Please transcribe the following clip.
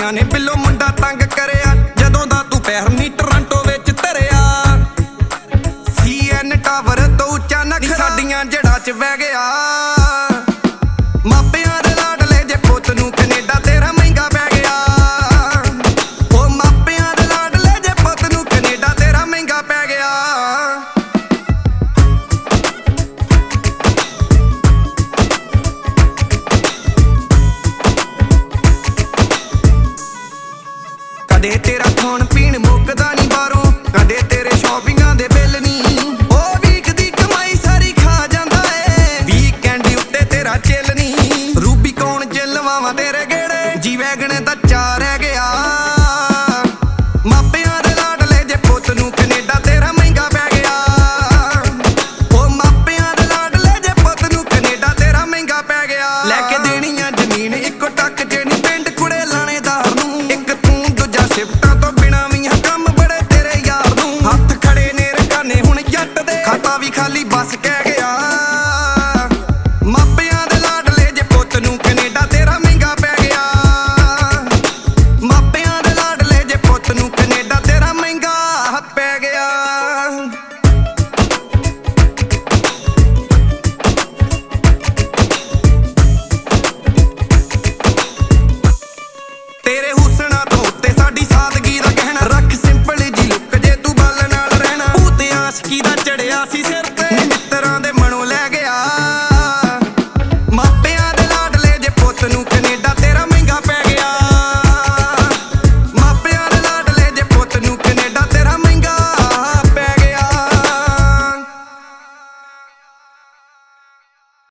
ਕੁੜੀਆਂ ਨੇ ਬਿੱਲੋ ਮੁੰਡਾ ਤੰਗ ਕਰਿਆ ਜਦੋਂ ਦਾ ਤੂੰ ਪੈਰ ਨੀ ਟੋਰਾਂਟੋ ਵਿੱਚ ਧਰਿਆ CN ਟਾਵਰ ਤੋਂ ਉੱਚਾ ਨਖਰਾ ਸਾਡੀਆਂ ਜੜ੍ਹਾਂ 'ਚ ਬਹਿ ਗਿਆ।